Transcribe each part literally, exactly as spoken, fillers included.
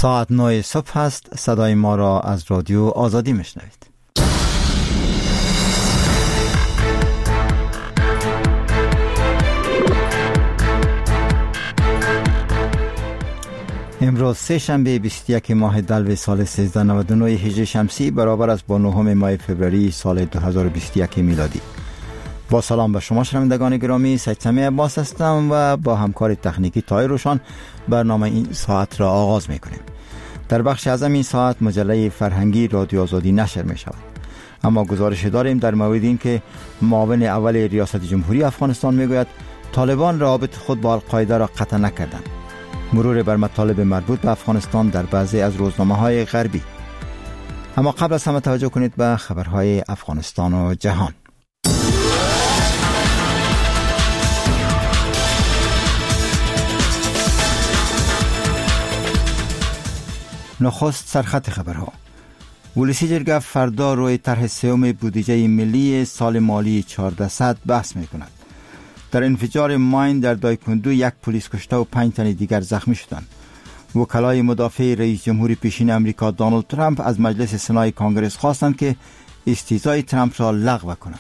ساعت نه صبح است. صدای ما را از رادیو آزادی میشنوید. امروز سه شنبه بیست و یک ماه دلو سال سیزده نود و نه هجری شمسی برابر است با نهم ماه فوریه سال دو هزار و بیست و یک میلادی. با سلام به شما شنوندگان گرامی، سید سمیع عباس هستم و با همکار تکنیکی طاهر روشن برنامه این ساعت را آغاز میکنیم. در بخش اعظم این ساعت مجله فرهنگی رادیو آزادی نشر می شود. اما گزارش داریم در مورد این که معاون اول ریاست جمهوری افغانستان می گوید طالبان روابط خود با القاعده را قطع نکردند. مرور بر مطالب مربوط به افغانستان در بعضی از روزنامه های غربی. اما قبل از همه توجه کنید به خبرهای افغانستان و جهان. نخست سرخط خبرها. ولسی جرگه فردا روی طرح سوم بودجه ملی سال مالی چهاردهصد بحث می کند. در انفجار ماین در دایکندو یک پلیس کشته و پنج تن دیگر زخمی شدند. وکلای مدافع رئیس جمهور پیشین امریکا دونالد ترامپ از مجلس سنای کانگرس خواستند که استیضای ترامپ را لغو کنند.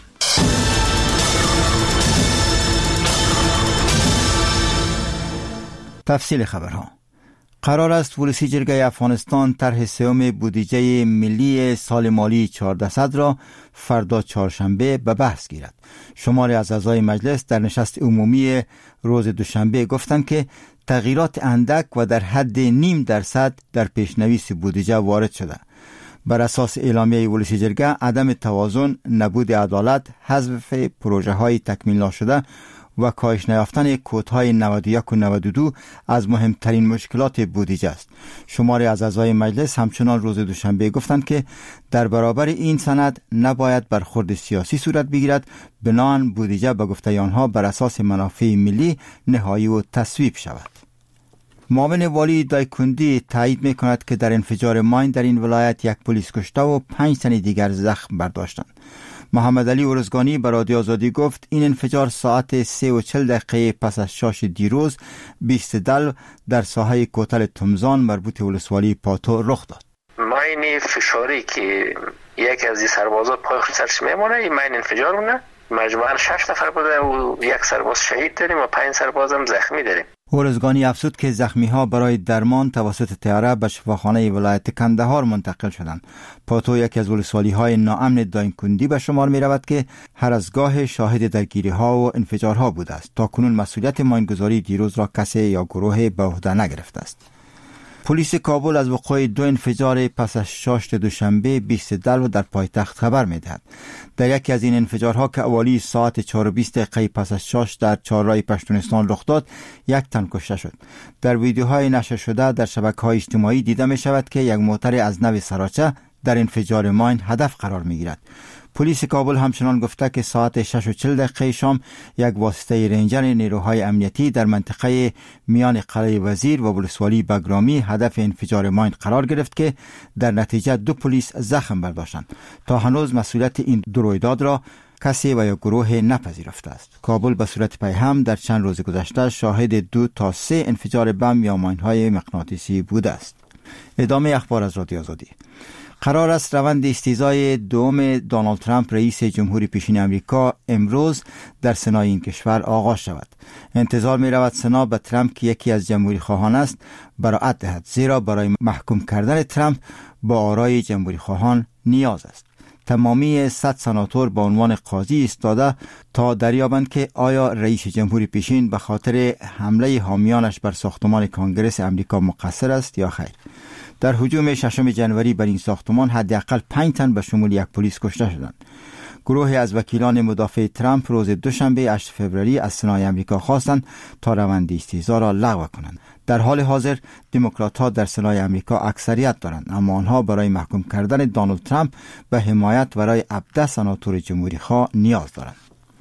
تفصیل خبرها. قرار است ولسی جرگه افغانستان طرح سوم بودجه ملی سال مالی چهاردهصد را فردا چهارشنبه به بحث گیرد. شماری از اعضای مجلس در نشست عمومی روز دوشنبه گفتند که تغییرات اندک و در حد نیم درصد در پیشنویس بودجه وارد شده. بر اساس اعلامیه ولسی جرگه عدم توازن، نبود عدالت، حذف پروژه های تکمیل نشده و کاهش نیافتن کودهای نود و یک و نود و دو از مهمترین مشکلات بودجه است. شماری از اعضای مجلس همچنان روز دوشنبه گفتند که در برابر این سند نباید برخورد سیاسی صورت بگیرد، بنابراین بودجه به گفته آنها بر اساس منافع ملی نهایی و تصویب شود. معاون والی دایکندی تایید می کند که در انفجار ماین در این ولایت یک پلیس کشته و پنج تن دیگر زخم برداشتند. محمد علی ارزگانی به رادیو آزادی گفت این انفجار ساعت سه و چل دقیقه پس از شاش دیروز بیست دل در ساحه کوتل تمزان مربوط ولسوالی پاتو رخ داد. ماین فشاری که یک از این سربازا پای خود سرش میمونه، این ماین انفجار مونه. مجموعاً شش نفر بوده و یک سرباز شهید داریم و پنج سرباز هم زخمی داریم. ارزگانی افزود که زخمی ها برای درمان توسط طیاره به شفاخانه ولایت کندهار منتقل شدند. پاتو یکی از ولسوالی های ناامن دایکندی به شمار می رود که هر از گاه شاهد درگیری ها و انفجارها بوده است. تا کنون مسئولیت ماینگذاری دیروز را کسی یا گروه به عهده نگرفته است. پلیس کابل از وقوع دو انفجار پس از شاش دوشنبه بیست دلو در پایتخت خبر می‌دهد. در یکی از این انفجارها که اوالی ساعت چهار و بیست دقیقه پس از شاش در چهارراه پشتونستان رخ داد، یک تن کشته شد. در ویدیوهای نشر شده در شبکه‌های اجتماعی دیده می‌شود که یک موتر از نوع سراچه در انفجار ماین هدف قرار می‌گیرد. پلیس کابل همچنان گفته که ساعت شش و چل دقیقه شام یک واسطه رنجر نیروهای امنیتی در منطقه میان قلعه وزیر و ولسوالی بگرامی هدف انفجار ماین قرار گرفت که در نتیجه دو پلیس زخم برداشتند. تا هنوز مسئولیت این دو رویداد را کسی و یا گروه نپذیرفته است. کابل به صورت پیهم در چند روز گذشته شاهد دو تا سه انفجار بم یا ماین‌های مغناطیسی بوده است. ادامه اخبار از رادیو آزادی. قرار است روند استیضای دوم دونالد ترامپ رئیس جمهوری پیشین امریکا امروز در سنای این کشور آغاز شود. انتظار می رود سنا به ترامپ که یکی از جمهوری خواهان است براعت دهد، زیرا برای محکوم کردن ترامپ با آرای جمهوری خواهان نیاز است. تمامی صد سناتور با عنوان قاضی ایستاده تا دریابند که آیا رئیس جمهوری پیشین به خاطر حمله حامیانش بر ساختمان کانگرس امریکا مقصر است یا خیر. در هجوم ششم جنوری بر این ساختمان حداقل پنج تن به شمول یک پلیس کشته شدند. گروهی از وکیلان مدافع ترامپ روز دوشنبه هشت فوریه از سنای امریکا خواستند تا روند استیضا را لغو کنند. در حال حاضر دموکرات‌ها در سنای امریکا اکثریت دارند، اما آنها برای محکوم کردن دونالد ترامپ به حمایت برای هفده سناتور جمهوری خواه نیاز دارند.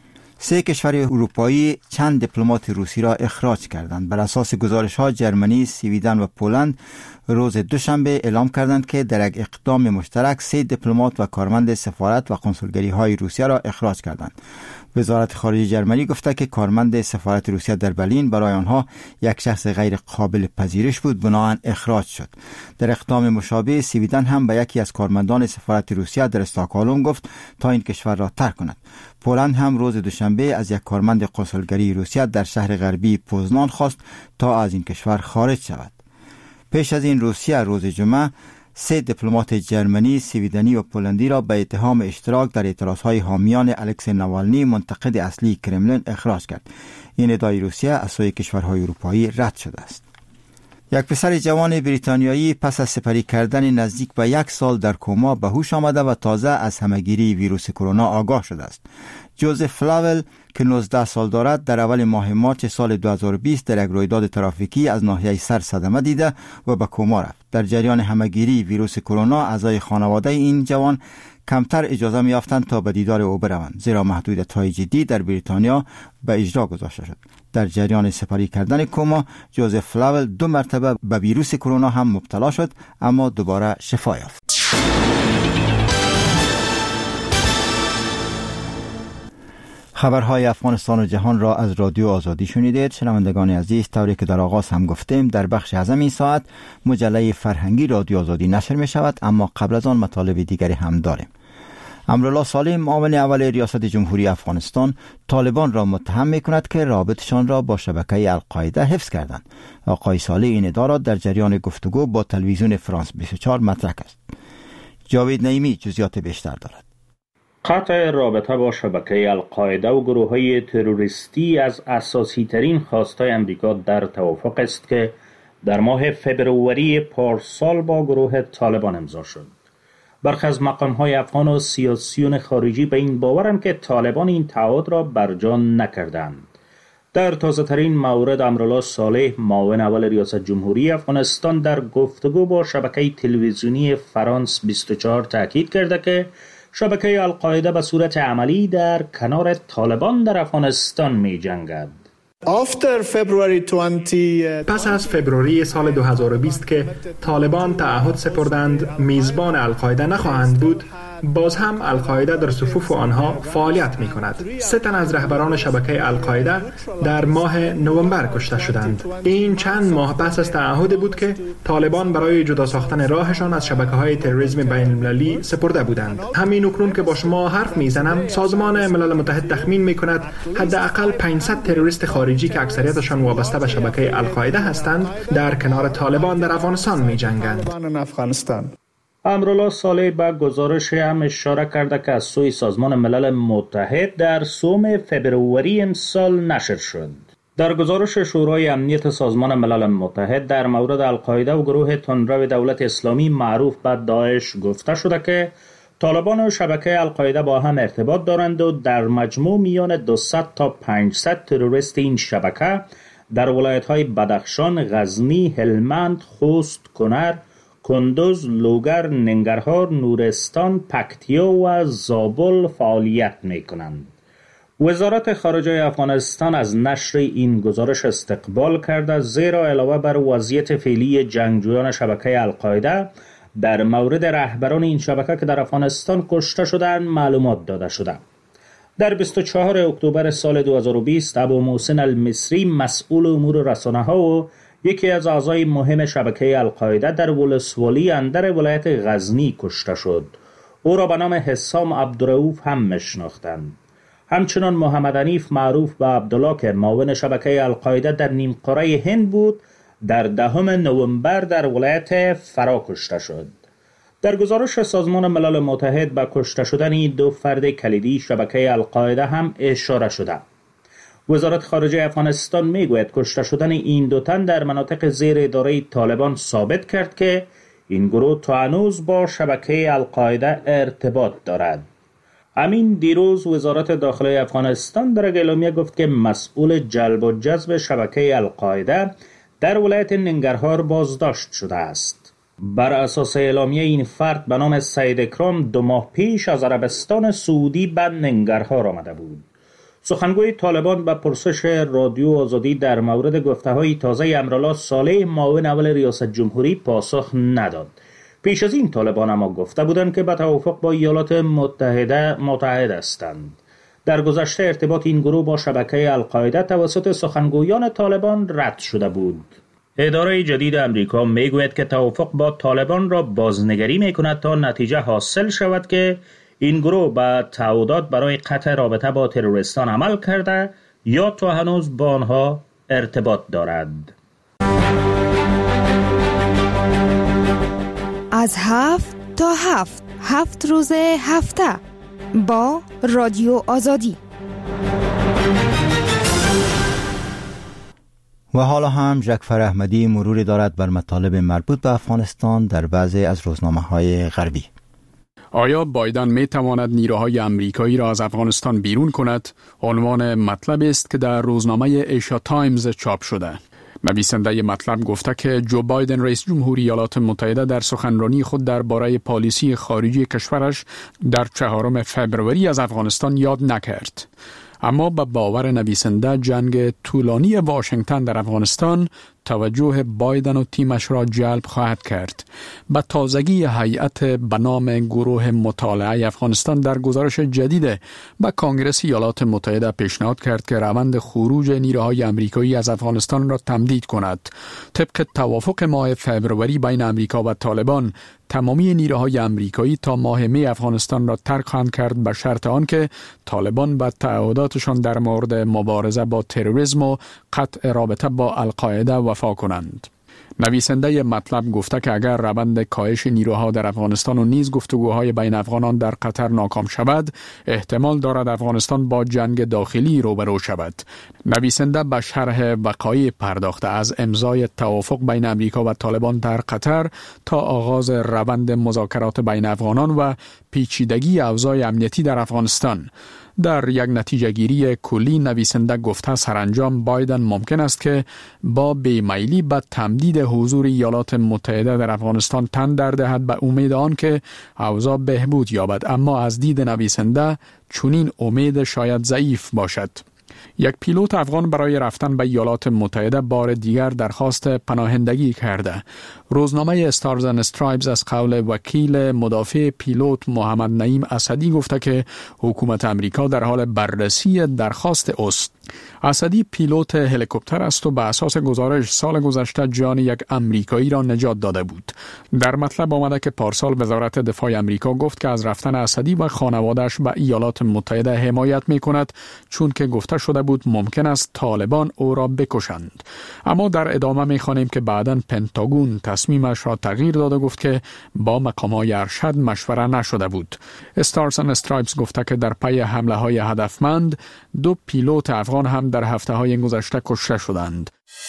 سه کشور اروپایی چند دیپلمات روسی را اخراج کردند. بر اساس گزارش‌ها جرمنی، سوئیدن و پولند روز دوشنبه اعلام کردند که در یک اقدام مشترک سه دیپلمات و کارمند سفارت و کنسولگری های روسیه را اخراج کردند. وزارت خارجه جرمنی گفته که کارمند سفارت روسیه در برلین برای آنها یک شخص غیر قابل پذیرش بود، بنابراین اخراج شد. در اقدام مشابه سویدن هم به یکی از کارمندان سفارت روسیه در استکهلم گفت تا این کشور را ترک کند. پولند هم روز دوشنبه از یک کارمند کنسولگری روسیه در شهر غربی پوزنان خواست تا از این کشور خارج شود. پیش از این روسیه روز جمعه سه دیپلمات جرمنی، سویدنی و پولندی را به اتهام اشتراک در اعتراضهای حامیان الکسی ناوالنی، منتقد اصلی کرملین، اخراج کرد. این ادعای روسیه از سوی کشورهای اروپایی رد شده است. یک پسر جوان بریتانیایی پس از سپری کردن نزدیک به یک سال در کما به هوش آمده و تازه از همهگیری ویروس کرونا آگاه شده است. جوزف فلاول که نوزده سال دارد در اول ماه مارچ سال دو هزار و بیست در یک رویداد ترافیکی از ناحیه سر صدمه دیده و به کما رفت. در جریان همهگیری ویروس کرونا اعضای خانواده این جوان کمتر اجازه می‌یافتند تا به دیدار او بروند، زیرا محدودیت‌های جدی در بریتانیا به اجرا گذاشته شد. در جریان سپری کردن کما جوزف فلاول دو مرتبه به ویروس کرونا هم مبتلا شد، اما دوباره شفا یافت. خبرهای افغانستان و جهان را از رادیو آزادی شنیدید. شنوندگان عزیز، طوری که در آغاز هم گفتیم در بخش از این ساعت مجله فرهنگی رادیو آزادی نشر می شود، اما قبل از آن مطالب دیگری هم داریم. امرالله صالح، معاون اول ریاست جمهوری افغانستان، طالبان را متهم می کند که رابطشان را با شبکه القاعده حفظ کردند. آقای صالح این ادعا را در جریان گفتگو با تلویزیون فرانس بیست و چهار مطرح است. جاوید نعیمی جزئیات بیشتر دارد. قطع رابطه با شبکه القاعده و گروه‌های تروریستی از اساسی ترین خواستهای امریکا در توافق است که در ماه فبروری پارسال با گروه طالبان امضا شد. برخی از مقام‌های افغان و سیاسیون خارجی به این باورند که طالبان این تعهد را برجا نکردند. در تازه‌ترین مورد امرالله صالح، معاون اول ریاست جمهوری افغانستان، در گفتگو با شبکه تلویزیونی فرانس بیست و چهار تاکید کرده که شبکه القاعده به صورت عملی در کنار طالبان در افغانستان می جنگد. پس از فبروری سال دو هزار و بیست که طالبان تعهد سپردند میزبان القاعده نخواهند بود، باز هم القاعده در صفوف آنها فعالیت می کند. سه تن از رهبران شبکه القاعده در ماه نوامبر کشته شدند. این چند ماه پس از تعهد بود که طالبان برای جدا ساختن راهشان از شبکه های تروریسم بین المللی سپرده بودند. همین اکنون که با شما حرف می زنم، سازمان ملل متحد تخمین می کند حداقل پانصد تروریست خارجی که اکثریتشان وابسته به شبکه القاعده هستند در کنار طالبان در افغانستان می جنگند. امرالله صالح به گزارش هم اشاره کرده که از سوی سازمان ملل متحد در سوم فبروری امسال نشر شد. در گزارش شورای امنیت سازمان ملل متحد در مورد القاعده و گروه تندرو دولت اسلامی معروف به داعش گفته شده که طالبان و شبکه القاعده با هم ارتباط دارند و در مجموع میان دویست تا پانصد تروریست این شبکه در ولایت‌های بدخشان، غزنی، هلمند، خوست، کنر، کندوز، لوگر، ننگرهار، نورستان، پکتیا و زابل فعالیت می‌کنند. وزارت خارجه افغانستان از نشر این گزارش استقبال کرده، زیرا علاوه بر وضعیت فعلی جنگجویان شبکه القاعده در مورد رهبران این شبکه که در افغانستان کشته شدند معلومات داده شده. در بیست و چهارم اکتبر سال دو هزار و بیست ابو محسن المصری، مسئول امور رسانه‌ها و یکی از اعضای مهم شبکه القاعده در ولسوالی اندر ولایت غزنی کشته شد. او را به نام حسام عبدالرؤوف هم میشناختند. همچنان محمد حنیف معروف به عبدالله که معاون شبکه القاعده در نیم قاره هند بود، در دهم نوامبر در ولایت فرا کشته شد. در گزارش سازمان ملل متحد به کشته شدن این دو فرد کلیدی شبکه القاعده هم اشاره شده. وزارت خارجه افغانستان میگوید کشته شدن این دو تن در مناطق زیر اداره طالبان ثابت کرد که این گروه تا هنوز با شبکه القاعده ارتباط دارد. همین دیروز وزارت داخلی افغانستان در اعلامیه گفت که مسئول جلب و جذب شبکه القاعده در ولایت ننگرهار بازداشت شده است. بر اساس اعلامیه این فرد به نام سید اکرام دو ماه پیش از عربستان سعودی به ننگرهار آمده بود. سخنگوی طالبان به پرسش رادیو آزادی در مورد گفته‌های تازه امرالله صالح، معاون اول ریاست جمهوری، پاسخ نداد. پیش از این طالبان اما گفته بودند که به توافق با ایالات متحده متحد هستند. در گذشته ارتباط این گروه با شبکه القاعده توسط سخنگویان طالبان رد شده بود. اداره جدید امریکا میگوید که توافق با طالبان را بازنگری میکند تا نتیجه حاصل شود که این گروه به تعهدات برای قطع رابطه با تروریستان عمل کرده یا تا هنوز با آنها ارتباط دارد. از هفت تا هفت هفت روز هفته با رادیو آزادی. و حالا هم جعفر احمدی مروری دارد بر مطالب مربوط به افغانستان در بعضی از روزنامه‌های غربی. آیا بایدن می تواند نیروهای امریکایی را از افغانستان بیرون کند؟ عنوان مطلب است که در روزنامه ایشیا تایمز چاپ شده. نویسنده مطلب گفته که جو بایدن رئیس جمهوری ایالات متحده در سخنرانی خود درباره پالیسی خارجی کشورش در چهارم فبروری از افغانستان یاد نکرد. اما به باور نویسنده جنگ طولانی واشنگتن در افغانستان توجه بایدن و تیمش را جلب خواهد کرد. به تازگی هیئت به نام گروه مطالعه افغانستان در گزارش جدید به کانگرس ایالات متحده پیشنهاد کرد که روند خروج نیروهای امریکایی از افغانستان را تمدید کند. طبق توافق ماه فبروری بین امریکا و طالبان، تمامی نیروهای امریکایی تا ماه می افغانستان را ترک خواهند کرد به شرط آنکه طالبان به تعهداتشان در مورد مبارزه با تروریسم و قطع رابطه با القاعده وفا کنند. نویسنده مطلب گفته که اگر روند کاهش نیروها در افغانستان و نیز گفتگوهای بین افغانان در قطر ناکام شود، احتمال دارد افغانستان با جنگ داخلی روبرو شود. نویسنده به شرح وقایع پرداخته، از امضای توافق بین امریکا و طالبان در قطر تا آغاز روند مذاکرات بین افغانان و پیچیدگی اوضاع امنیتی در افغانستان. در یک نتیجه گیری کلی نویسنده گفته سرانجام بایدن ممکن است که با بیمیلی به تمدید حضور ایالات متحده در افغانستان تن در دهد به امید آن که اوضاع بهبود یابد، اما از دید نویسنده چنین امید شاید ضعیف باشد. یک پیلوت افغان برای رفتن به ایالات متحده بار دیگر درخواست پناهندگی کرده. روزنامه استارز اند استرایپز از قول وکیل مدافع پیلوت محمد نعیم اسدی گفته که حکومت امریکا در حال بررسی درخواست است. اسدی پیلوت هلیکوپتر است و به اساس گزارش سال گذشته جان یک امریکایی را نجات داده بود. در مطلب آمده که پارسال وزارت دفاع امریکا گفت که از رفتن اسدی و خانواده‌اش به ایالات متحده حمایت می‌کند، چون که گفته شده بود ممکن است طالبان او را بکشند. اما در ادامه می‌خوانیم که بعداً پنتاگون تصمیمش را تغییر داد و گفت که با مقامات ارشد مشوره نشده بود. استارز اند استرایپز گفته که در پی حمله‌های هدفمند دو پیلوت افغان هم در هفته‌های گذشته کشته شدند.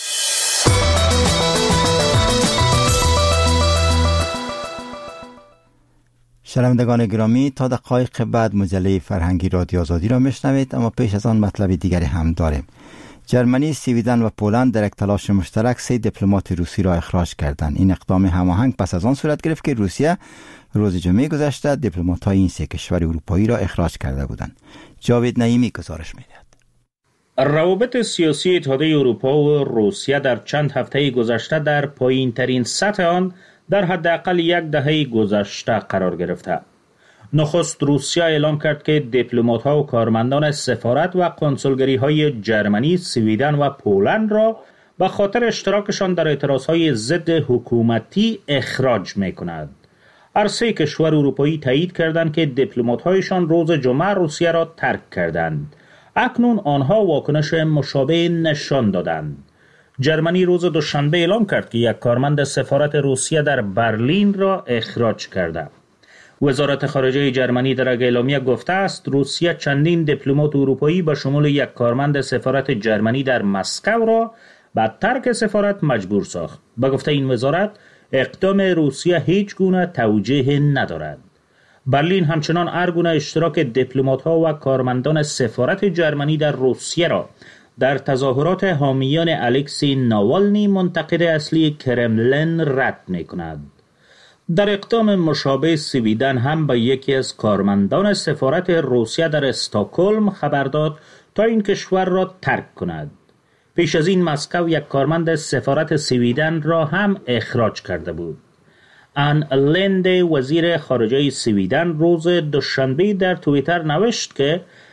شنوندگان گرامی، تا دقایق بعد مجله فرهنگی رادیو آزادی را میشنوید، اما پیش از آن مطلب دیگری هم داریم. جرمنی، سویدن و پولند در یک تلاش مشترک سه دیپلمات روسی را اخراج کردند. این اقدام هماهنگ پس از آن صورت گرفت که روسیه روز جمعه گذشته دیپلمات‌های این سه کشور اروپایی را اخراج کرده بودند. جاوید نعیمی گزارش می‌دهد. روابط سیاسی اتحادیه اروپا و روسیه در چند هفته گذشته در پایین‌ترین سطح آن در حداقل یک دهه گذشته قرار گرفته. نخست روسیه اعلام کرد که دیپلمات‌ها و کارمندان سفارت و کنسولگری‌های جرمنی، سویدن و پولند را به خاطر اشتراکشان در اعتراضهای ضد حکومتی اخراج می‌کند. هر سه کشور اروپایی تایید کردند که دیپلمات‌هایشان روز جمعه روسیه را ترک کردند. اکنون آنها واکنش مشابه نشان دادند. جرمنی روز دوشنبه اعلام کرد که یک کارمند سفارت روسیه در برلین را اخراج کرده. وزارت خارجه جرمنی در یک اعلامیه گفته است روسیه چندین دیپلمات اروپایی به شمول یک کارمند سفارت جرمنی در مسکو را به ترک سفارت مجبور ساخت. به گفته این وزارت اقدام روسیه هیچ گونه توجیه ندارد. برلین همچنان هر گونه اشتراک دیپلمات‌ها و کارمندان سفارت جرمنی در روسیه را در تظاهرات حامیان الکسی ناوالنی منتقد اصلی کرملین رد می‌کند. در اقدام مشابه سویدن هم به یکی از کارمندان سفارت روسیه در استکهلم خبر داد تا این کشور را ترک کند. پیش از این مسکو یک کارمند سفارت سویدن را هم اخراج کرده بود. ان لنده وزیر خارجه سویدن روز دوشنبه در توییتر نوشت که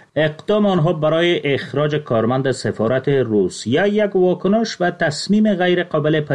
اقدام آنها برای اخراج کارمند سفارت روسیه یک واکنش و تصمیم غیر قابل